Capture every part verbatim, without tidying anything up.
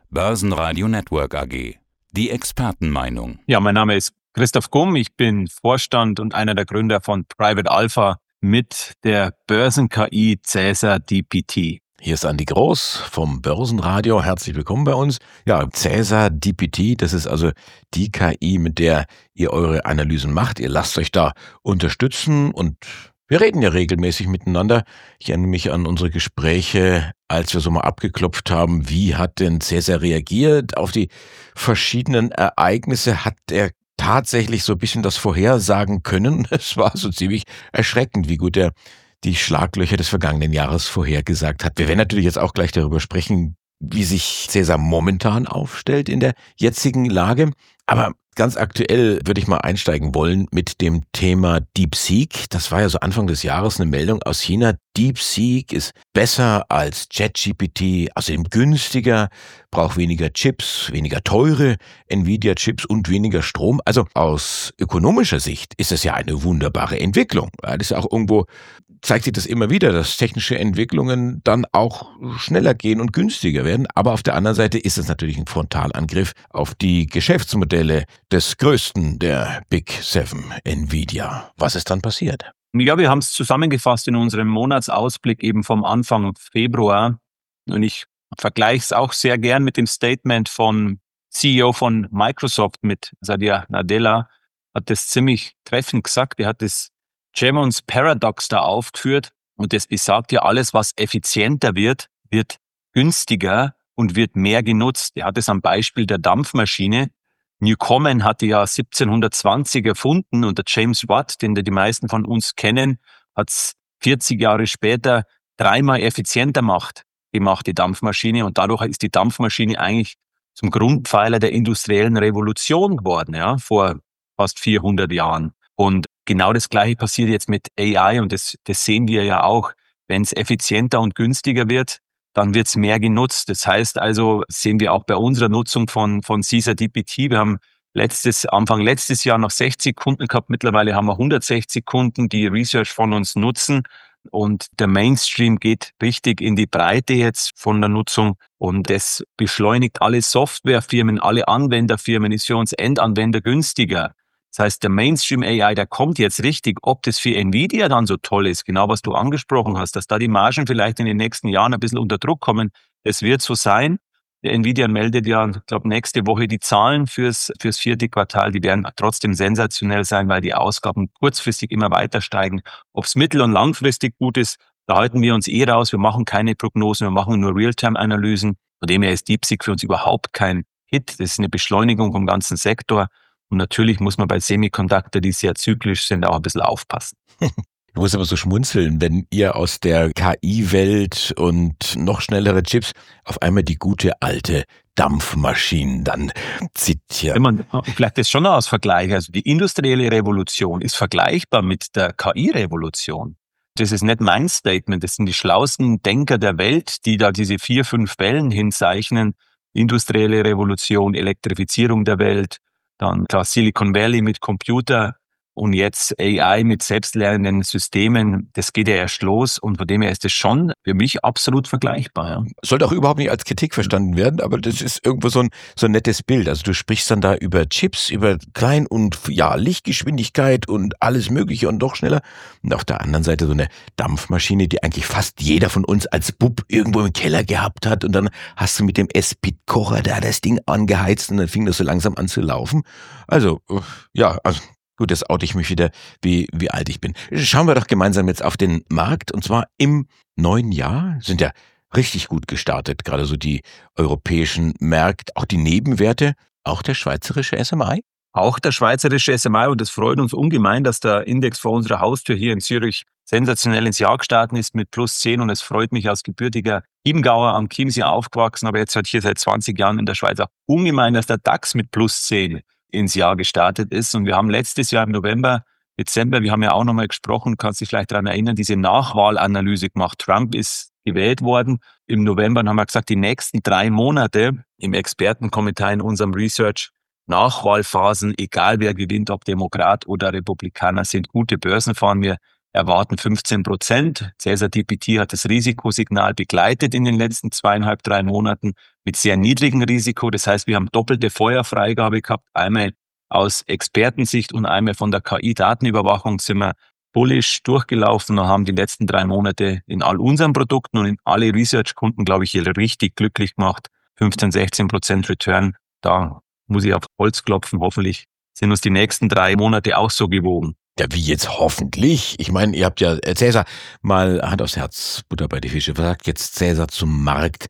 Börsenradio Network A G. Die Expertenmeinung. Ja, mein Name ist Christoph Gumm. Ich bin Vorstand und einer der Gründer von Private Alpha mit der Börsen-K I Caesar D P T. Hier ist Andi Groß vom Börsenradio. Herzlich willkommen bei uns. Ja, Caesar D P T, das ist also die K I, mit der ihr eure Analysen macht. Ihr lasst euch da unterstützen und wir reden ja regelmäßig miteinander. Ich erinnere mich an unsere Gespräche, als wir so mal abgeklopft haben, wie hat denn Caesar reagiert auf die verschiedenen Ereignisse? Hat er tatsächlich so ein bisschen das vorhersagen können? Es war so ziemlich erschreckend, wie gut er die Schlaglöcher des vergangenen Jahres vorhergesagt hat. Wir werden natürlich jetzt auch gleich darüber sprechen, wie sich Caesar momentan aufstellt in der jetzigen Lage. Aber ganz aktuell würde ich mal einsteigen wollen mit dem Thema DeepSeek. Das war ja so Anfang des Jahres eine Meldung aus China. DeepSeek ist besser als ChatGPT, außerdem günstiger, braucht weniger Chips, weniger teure Nvidia-Chips und weniger Strom. Also aus ökonomischer Sicht ist es ja eine wunderbare Entwicklung. Das ist ja auch irgendwo, zeigt sich das immer wieder, dass technische Entwicklungen dann auch schneller gehen und günstiger werden. Aber auf der anderen Seite ist es natürlich ein Frontalangriff auf die Geschäftsmodelle des größten der Big Seven, Nvidia. Was ist dann passiert? Ja, wir haben es zusammengefasst in unserem Monatsausblick eben vom Anfang Februar. Und ich vergleiche es auch sehr gern mit dem Statement von C E O von Microsoft, mit Satya Nadella, hat das ziemlich treffend gesagt. Er hat das Jevons Paradox da aufgeführt und das besagt ja, alles, was effizienter wird, wird günstiger und wird mehr genutzt. Er hat es am Beispiel der Dampfmaschine. Newcomen hatte ja siebzehnhundertzwanzig erfunden und der James Watt, den die meisten von uns kennen, hat es vierzig Jahre später dreimal effizienter macht, gemacht, die Dampfmaschine. Und dadurch ist die Dampfmaschine eigentlich zum Grundpfeiler der industriellen Revolution geworden, ja, vor fast vierhundert Jahren. Und genau das Gleiche passiert jetzt mit A I und das, das sehen wir ja auch. Wenn es effizienter und günstiger wird, dann wird es mehr genutzt. Das heißt also, sehen wir auch bei unserer Nutzung von, von Caesar D P T. Wir haben letztes, Anfang letztes Jahr noch sechzig Kunden gehabt. Mittlerweile haben wir hundertsechzig Kunden, die Research von uns nutzen. Und der Mainstream geht richtig in die Breite jetzt von der Nutzung. Und das beschleunigt alle Softwarefirmen, alle Anwenderfirmen, ist für uns Endanwender günstiger. Das heißt, der Mainstream A I, der kommt jetzt richtig. Ob das für Nvidia dann so toll ist, genau was du angesprochen hast, dass da die Margen vielleicht in den nächsten Jahren ein bisschen unter Druck kommen, das wird so sein. Der Nvidia meldet ja, ich glaube, nächste Woche die Zahlen fürs, fürs vierte Quartal. Die werden trotzdem sensationell sein, weil die Ausgaben kurzfristig immer weiter steigen. Ob es mittel- und langfristig gut ist, da halten wir uns eh raus. Wir machen keine Prognosen, wir machen nur Realtime-Analysen. Von dem her ist DeepSeek für uns überhaupt kein Hit. Das ist eine Beschleunigung vom ganzen Sektor. Und natürlich muss man bei Semiconductor, die sehr zyklisch sind, auch ein bisschen aufpassen. Du musst aber so schmunzeln, wenn ihr aus der K I-Welt und noch schnellere Chips auf einmal die gute alte Dampfmaschinen dann zitiert. Wenn man vielleicht das schon noch als Vergleich, also die industrielle Revolution ist vergleichbar mit der K I-Revolution. Das ist nicht mein Statement, das sind die schlauesten Denker der Welt, die da diese vier, fünf Wellen hinzeichnen. Industrielle Revolution, Elektrifizierung der Welt, dann klar Silicon Valley mit Computer und jetzt A I mit selbstlernenden Systemen. Das geht ja erst los und von dem her ist das schon für mich absolut vergleichbar. Ja. Sollte auch überhaupt nicht als Kritik verstanden werden, aber das ist irgendwo so ein, so ein nettes Bild. Also du sprichst dann da über Chips, über Klein- und ja, Lichtgeschwindigkeit und alles Mögliche und doch schneller. Und auf der anderen Seite so eine Dampfmaschine, die eigentlich fast jeder von uns als Bub irgendwo im Keller gehabt hat und dann hast du mit dem S-Pit-Kocher da das Ding angeheizt und dann fing das so langsam an zu laufen. Also, ja, also gut, jetzt oute ich mich wieder, wie, wie alt ich bin. Schauen wir doch gemeinsam jetzt auf den Markt. Und zwar im neuen Jahr sind ja richtig gut gestartet, gerade so die europäischen Märkte, auch die Nebenwerte, auch der schweizerische S M I. Auch der schweizerische S M I und es freut uns ungemein, dass der Index vor unserer Haustür hier in Zürich sensationell ins Jahr gestartet ist mit plus zehn und es freut mich als gebürtiger Chiemgauer am Chiemsee aufgewachsen, aber jetzt halt hier seit zwanzig Jahren in der Schweiz auch ungemein, dass der DAX mit plus zehn ins Jahr gestartet ist. Und wir haben letztes Jahr im November, Dezember, wir haben ja auch nochmal gesprochen, kannst dich vielleicht daran erinnern, diese Nachwahlanalyse gemacht. Trump ist gewählt worden. Im November haben wir gesagt, die nächsten drei Monate im Expertenkommentar in unserem Research, Nachwahlphasen, egal wer gewinnt, ob Demokrat oder Republikaner, sind gute Börsenphasen. Wir erwarten fünfzehn Prozent. Caesar D P T hat das Risikosignal begleitet in den letzten zweieinhalb, drei Monaten mit sehr niedrigem Risiko. Das heißt, wir haben doppelte Feuerfreigabe gehabt. Einmal aus Expertensicht und einmal von der K I-Datenüberwachung sind wir bullish durchgelaufen und haben die letzten drei Monate in all unseren Produkten und in alle Research-Kunden, glaube ich, hier richtig glücklich gemacht. fünfzehn, sechzehn Prozent Return. Da muss ich auf Holz klopfen. Hoffentlich sind uns die nächsten drei Monate auch so gewogen. Ja, wie jetzt hoffentlich? Ich meine, ihr habt ja, äh, Caesar, mal Hand aufs Herz, Butter bei die Fische. Was sagt jetzt Caesar zum Markt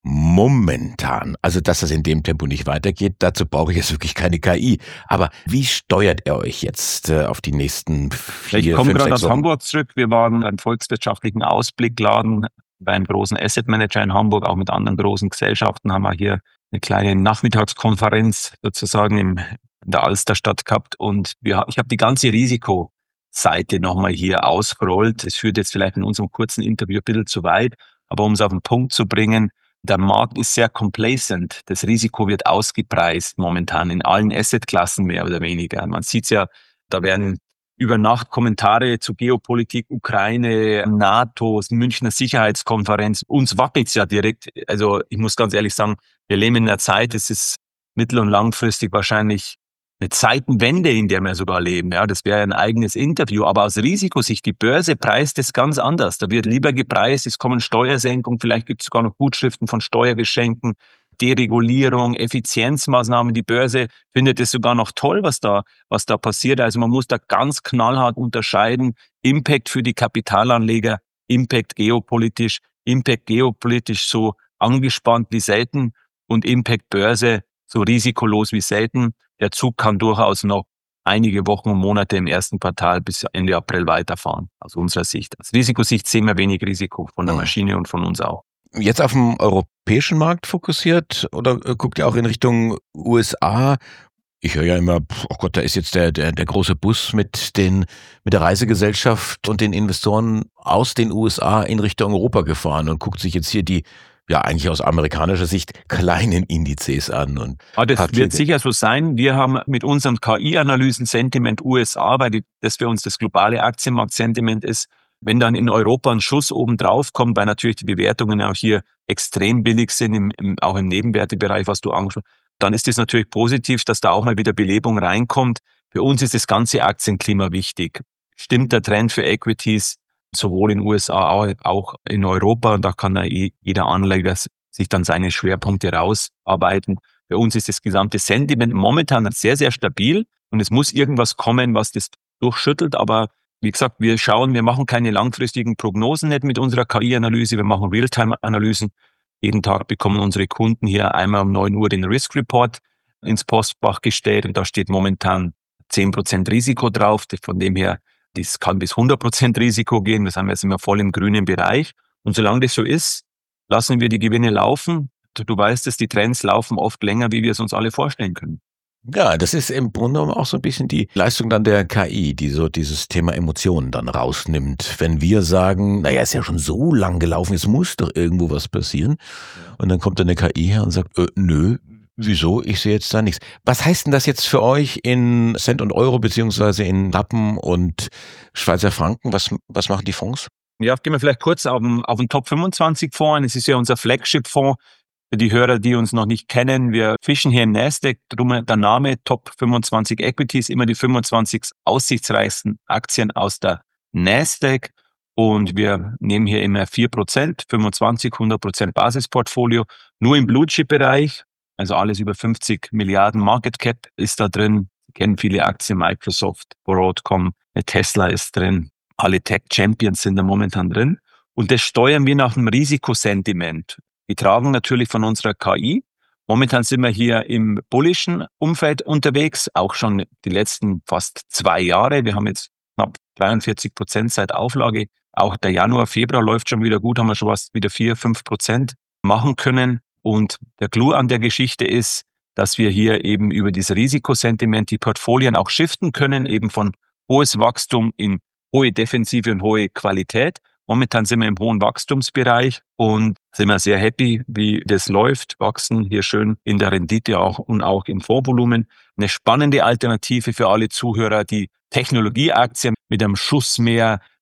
momentan? Also, dass das in dem Tempo nicht weitergeht, dazu brauche ich jetzt wirklich keine K I. Aber wie steuert er euch jetzt äh, auf die nächsten vier, Ich komme fünf, gerade sechs aus Wochen? Hamburg zurück. Wir waren beim volkswirtschaftlichen Ausblickladen bei einem großen Asset Manager in Hamburg, auch mit anderen großen Gesellschaften haben wir hier eine kleine Nachmittagskonferenz sozusagen im, in der Alsterstadt gehabt. Und wir, ich habe die ganze Risikoseite nochmal hier ausgerollt. Das führt jetzt vielleicht in unserem kurzen Interview ein bisschen zu weit, aber um es auf den Punkt zu bringen, der Markt ist sehr complacent. Das Risiko wird ausgepreist momentan in allen Assetklassen mehr oder weniger. Man sieht es ja, da werden über Nacht Kommentare zu Geopolitik, Ukraine, NATO, Münchner Sicherheitskonferenz. Uns wackelt ja direkt. Also ich muss ganz ehrlich sagen, wir leben in einer Zeit, es ist mittel- und langfristig wahrscheinlich eine Zeitenwende, in der wir sogar leben. Ja, das wäre ein eigenes Interview. Aber aus Risikosicht, die Börse preist es ganz anders. Da wird lieber gepreist, es kommen Steuersenkungen, vielleicht gibt es sogar noch Gutschriften von Steuergeschenken, Deregulierung, Effizienzmaßnahmen. Die Börse findet es sogar noch toll, was da, was da passiert. Also man muss da ganz knallhart unterscheiden. Impact für die Kapitalanleger, Impact geopolitisch, Impact geopolitisch so angespannt wie selten und Impact Börse so risikolos wie selten. Der Zug kann durchaus noch einige Wochen und Monate im ersten Quartal bis Ende April weiterfahren, aus unserer Sicht. Aus Risikosicht sehen wir wenig Risiko von der Maschine und von uns auch. Jetzt auf dem europäischen Markt fokussiert oder guckt ihr auch in Richtung U S A? Ich höre ja immer, oh Gott, da ist jetzt der, der, der große Bus mit den, mit der Reisegesellschaft und den Investoren aus den U S A in Richtung Europa gefahren und guckt sich jetzt hier die, ja, eigentlich aus amerikanischer Sicht kleinen Indizes an. Und ja, das wird sicher so sein. Wir haben mit unseren K I-Analysen Sentiment U S A, weil die, das für uns das globale Aktienmarkt-Sentiment ist. Wenn dann in Europa ein Schuss oben drauf kommt, weil natürlich die Bewertungen auch hier extrem billig sind, im, im, auch im Nebenwertebereich, was du angesprochen hast, dann ist es natürlich positiv, dass da auch mal wieder Belebung reinkommt. Für uns ist das ganze Aktienklima wichtig. Stimmt der Trend für Equities sowohl in den U S A auch in Europa, und da kann ja jeder Anleger sich dann seine Schwerpunkte rausarbeiten. Für uns ist das gesamte Sentiment momentan sehr, sehr stabil und es muss irgendwas kommen, was das durchschüttelt, aber wie gesagt, wir schauen, wir machen keine langfristigen Prognosen nicht mit unserer K I-Analyse, wir machen Realtime-Analysen. Jeden Tag bekommen unsere Kunden hier einmal um neun Uhr den Risk Report ins Postfach gestellt und da steht momentan zehn Prozent Risiko drauf. Von dem her, das kann bis hundert Prozent Risiko gehen. Das haben wir jetzt immer voll im grünen Bereich. Und solange das so ist, lassen wir die Gewinne laufen. Du, du weißt es, die Trends laufen oft länger, wie wir es uns alle vorstellen können. Ja, das ist im Grunde genommen auch so ein bisschen die Leistung dann der K I, die so dieses Thema Emotionen dann rausnimmt. Wenn wir sagen, naja, ist ja schon so lang gelaufen, es muss doch irgendwo was passieren. Und dann kommt dann eine K I her und sagt, äh, nö, wieso? Ich sehe jetzt da nichts. Was heißt denn das jetzt für euch in Cent und Euro beziehungsweise in Rappen und Schweizer Franken? Was, was machen die Fonds? Ja, gehen wir vielleicht kurz auf den, auf den Top fünfundzwanzig Fonds ein. Es ist ja unser Flagship-Fonds. Für die Hörer, die uns noch nicht kennen, wir fischen hier in Nasdaq, drum der Name Top fünfundzwanzig Equities, immer die fünfundzwanzig aussichtsreichsten Aktien aus der Nasdaq. Und wir nehmen hier immer vier Prozent, fünfundzwanzig, hundert Prozent Basisportfolio. Nur im Blue-Chip-Bereich, also alles über fünfzig Milliarden Market Cap ist da drin. Sie kennen viele Aktien, Microsoft, Broadcom, Tesla ist drin. Alle Tech-Champions sind da momentan drin. Und das steuern wir nach dem Risikosentiment. Die tragen natürlich von unserer K I. Momentan sind wir hier im bullischen Umfeld unterwegs, auch schon die letzten fast zwei Jahre. Wir haben jetzt knapp dreiundvierzig Prozent seit Auflage. Auch der Januar, Februar läuft schon wieder gut, haben wir schon was wieder vier, fünf Prozent machen können. Und der Clou an der Geschichte ist, dass wir hier eben über dieses Risikosentiment die Portfolien auch shiften können, eben von hohes Wachstum in hohe Defensive und hohe Qualität. Momentan sind wir im hohen Wachstumsbereich und sind wir sehr happy, wie das läuft. Wachsen hier schön in der Rendite auch und auch im Fondsvolumen. Eine spannende Alternative für alle Zuhörer, die Technologieaktien mit einem Schuss mehr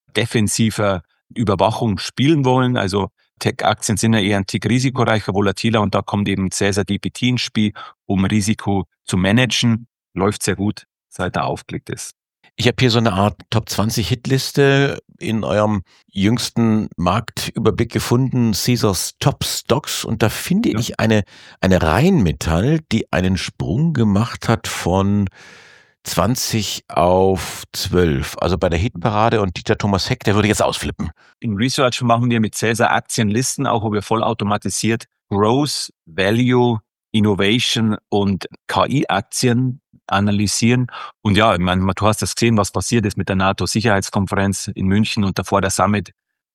defensiver Überwachung spielen wollen. Also Tech-Aktien sind ja eher ein Tick risikoreicher, volatiler und da kommt eben Caesar D P T ins Spiel, um Risiko zu managen. Läuft sehr gut, seit er aufgelegt ist. Ich habe hier so eine Art Top zwanzig Hitliste in eurem jüngsten Marktüberblick gefunden, Caesars Top Stocks, und da finde Ja. ich eine, eine Rheinmetall, die einen Sprung gemacht hat von zwanzig auf zwölf. Also bei der Hitparade und Dieter Thomas Heck, der würde jetzt ausflippen. Im Research machen wir mit Caesar Aktienlisten, auch wo wir vollautomatisiert Growth, Value, Innovation und K I-Aktien analysieren. Und ja, ich meine, du hast das gesehen, was passiert ist mit der NATO-Sicherheitskonferenz in München und davor der Summit,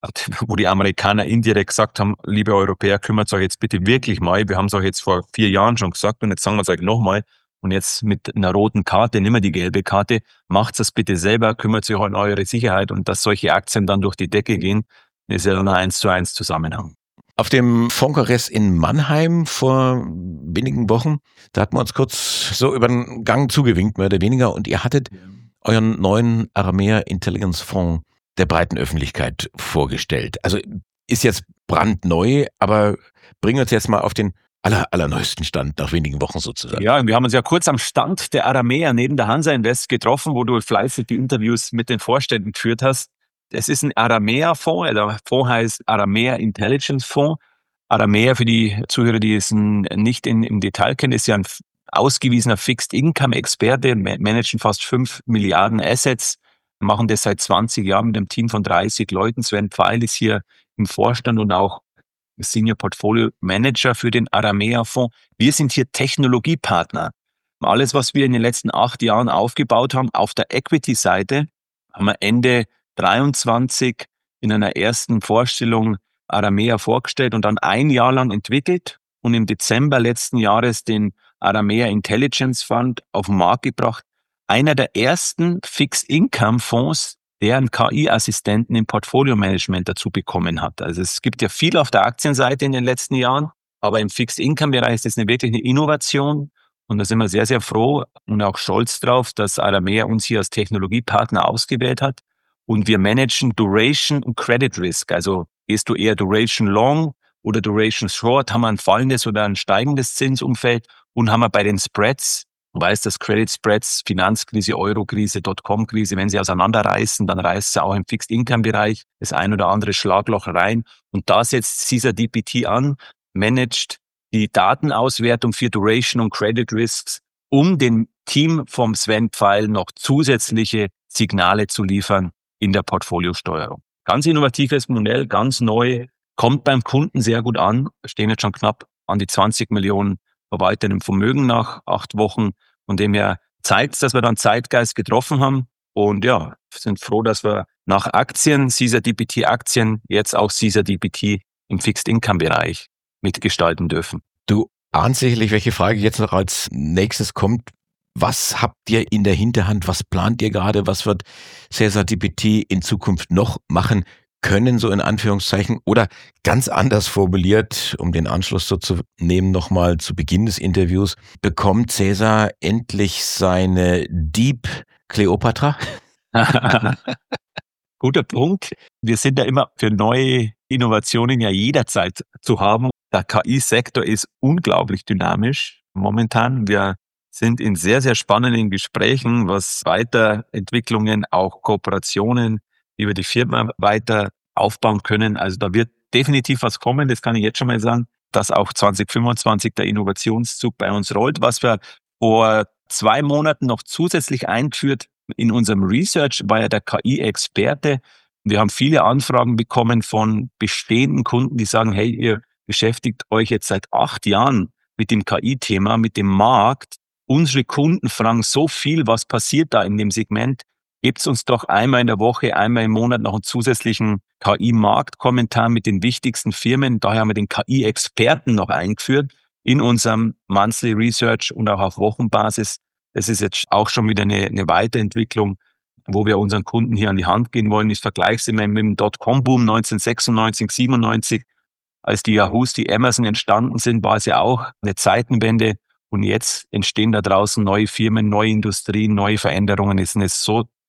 wo die Amerikaner indirekt gesagt haben, liebe Europäer, kümmert euch jetzt bitte wirklich mal. Wir haben es euch jetzt vor vier Jahren schon gesagt und jetzt sagen wir es euch nochmal. Und jetzt mit einer roten Karte, nicht mehr die gelbe Karte, macht es bitte selber, kümmert euch um eure Sicherheit, und dass solche Aktien dann durch die Decke gehen, ist ja dann ein eins zu eins Zusammenhang. Auf dem Fondkongress in Mannheim vor wenigen Wochen, da hatten wir uns kurz so über den Gang zugewinkt, mehr oder weniger, und ihr hattet euren neuen Aramea Intelligence Fonds der breiten Öffentlichkeit vorgestellt. Also ist jetzt brandneu, aber bringen uns jetzt mal auf den aller, allerneuesten Stand, nach wenigen Wochen sozusagen. Ja, wir haben uns ja kurz am Stand der Aramea neben der Hansa Invest getroffen, wo du fleißig die Interviews mit den Vorständen geführt hast. Es ist ein Aramea-Fonds, der Fonds heißt Aramea Intelligence Fonds. Aramea, für die Zuhörer, die es nicht in, im Detail kennen, ist ja ein ausgewiesener Fixed-Income-Experte, managen fast fünf Milliarden Assets, machen das seit zwanzig Jahren mit einem Team von dreißig Leuten. Sven Pfeil ist hier im Vorstand und auch Senior Portfolio Manager für den Aramea-Fonds. Wir sind hier Technologiepartner. Alles, was wir in den letzten acht Jahren aufgebaut haben, auf der Equity-Seite, haben wir Ende dreiundzwanzig in einer ersten Vorstellung Aramea vorgestellt und dann ein Jahr lang entwickelt und im Dezember letzten Jahres den Aramea Intelligence Fund auf den Markt gebracht. Einer der ersten Fixed-Income-Fonds, der einen K I-Assistenten im Portfolio-Management dazu bekommen hat. Also es gibt ja viel auf der Aktienseite in den letzten Jahren, aber im Fixed-Income-Bereich ist das eine, wirklich eine Innovation. Und da sind wir sehr, sehr froh und auch stolz drauf, dass Aramea uns hier als Technologiepartner ausgewählt hat. Und wir managen Duration und Credit Risk. Also gehst du eher Duration Long oder Duration Short, haben wir ein fallendes oder ein steigendes Zinsumfeld, und haben wir bei den Spreads, du weißt, dass Credit Spreads, Finanzkrise, Eurokrise, Dotcom-Krise, wenn sie auseinanderreißen, dann reißt sie auch im Fixed-Income-Bereich das ein oder andere Schlagloch rein. Und da setzt Caesar D P T an, managt die Datenauswertung für Duration und Credit Risks, um dem Team vom Sven Pfeil noch zusätzliche Signale zu liefern in der Portfoliosteuerung. Ganz innovatives Modell, ganz neu, kommt beim Kunden sehr gut an. Wir stehen jetzt schon knapp an die zwanzig Millionen verwaltetem Vermögen nach acht Wochen. Von dem her zeigt es, dass wir dann Zeitgeist getroffen haben. Und ja, sind froh, dass wir nach Aktien, Caesar D P T Aktien, jetzt auch Caesar D P T im Fixed-Income-Bereich mitgestalten dürfen. Du ahnst sicherlich, welche Frage jetzt noch als nächstes kommt. Was habt ihr in der Hinterhand? Was plant ihr gerade? Was wird Caesar D P T in Zukunft noch machen können, so in Anführungszeichen? Oder ganz anders formuliert, um den Anschluss so zu nehmen, nochmal zu Beginn des Interviews, bekommt Caesar endlich seine Deep Cleopatra? Guter Punkt. Wir sind ja immer für neue Innovationen ja jederzeit zu haben. Der K I-Sektor ist unglaublich dynamisch momentan. Wir sind in sehr, sehr spannenden Gesprächen, was Weiterentwicklungen, auch Kooperationen über die Firma weiter aufbauen können. Also da wird definitiv was kommen, das kann ich jetzt schon mal sagen, dass auch zwanzig fünfundzwanzig der Innovationszug bei uns rollt. Was wir vor zwei Monaten noch zusätzlich eingeführt in unserem Research, war ja der K I-Experte. Wir haben viele Anfragen bekommen von bestehenden Kunden, die sagen, hey, ihr beschäftigt euch jetzt seit acht Jahren mit dem K I-Thema, mit dem Markt. Unsere Kunden fragen so viel, was passiert da in dem Segment. Gebt uns doch einmal in der Woche, einmal im Monat noch einen zusätzlichen K I-Marktkommentar mit den wichtigsten Firmen. Daher haben wir den K I-Experten noch eingeführt in unserem Monthly Research und auch auf Wochenbasis. Das ist jetzt auch schon wieder eine, eine Weiterentwicklung, wo wir unseren Kunden hier an die Hand gehen wollen. Ich vergleiche es immer mit dem Dotcom-Boom neunzehnhundertsechsundneunzig, siebenundneunzig. Als die Yahoos, die Amazon entstanden sind, war es ja auch eine Zeitenwende. Und jetzt entstehen da draußen neue Firmen, neue Industrien, neue Veränderungen. Es ist so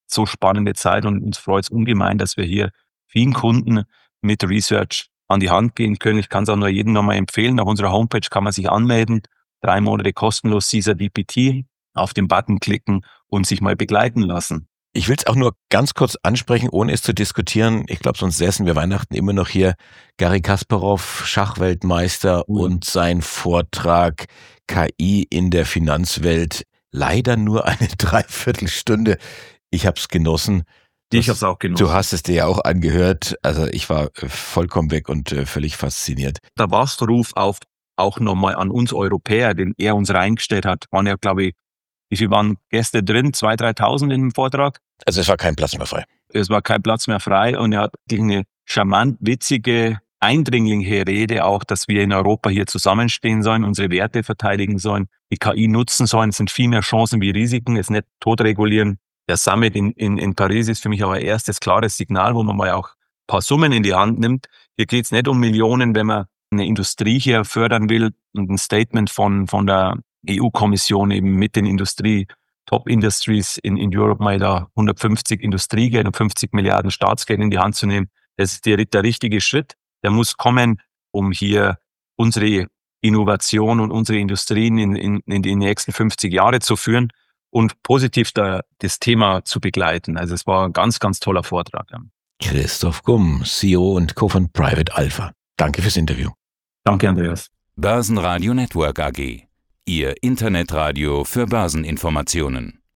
so spannende Zeit und uns freut es ungemein, dass wir hier vielen Kunden mit Research an die Hand gehen können. Ich kann es auch nur jedem nochmal empfehlen. Auf unserer Homepage kann man sich anmelden, drei Monate kostenlos Caesar D P T, auf den Button klicken und sich mal begleiten lassen. Ich will es auch nur ganz kurz ansprechen, ohne es zu diskutieren. Ich glaube, sonst säßen wir Weihnachten immer noch hier. Garry Kasparov, Schachweltmeister mhm. und sein Vortrag K I in der Finanzwelt. Leider nur eine Dreiviertelstunde. Ich habe es genossen. Das, ich habe es auch genossen. Du hast es dir ja auch angehört. Also ich war vollkommen weg und äh, völlig fasziniert. Der Wachruf auf auch nochmal an uns Europäer, den er uns reingestellt hat, waren ja, glaube ich, wie viel waren Gäste drin? zweitausend, dreitausend in dem Vortrag? Also es war kein Platz mehr frei. Es war kein Platz mehr frei und er hat eine charmant, witzige, eindringliche Rede auch, dass wir in Europa hier zusammenstehen sollen, unsere Werte verteidigen sollen, die K I nutzen sollen. Es sind viel mehr Chancen wie Risiken, es nicht totregulieren. Der Summit in, in, in Paris ist für mich aber erstes klares Signal, wo man mal auch ein paar Summen in die Hand nimmt. Hier geht es nicht um Millionen, wenn man eine Industrie hier fördern will und ein Statement von, von der E U-Kommission eben mit den Industrie, Top Industries in, in Europe mal da hundertfünfzig Industriegeld und fünfzig Milliarden Staatsgeld in die Hand zu nehmen. Das ist der, der richtige Schritt. Der muss kommen, um hier unsere Innovation und unsere Industrien in, in, in die nächsten fünfzig Jahre zu führen und positiv da, das Thema zu begleiten. Also es war ein ganz, ganz toller Vortrag. Christoph Gumm, C E O und Co. von Private Alpha. Danke fürs Interview. Danke, Andreas. Börsenradio Network A G. Ihr Internetradio für Börseninformationen.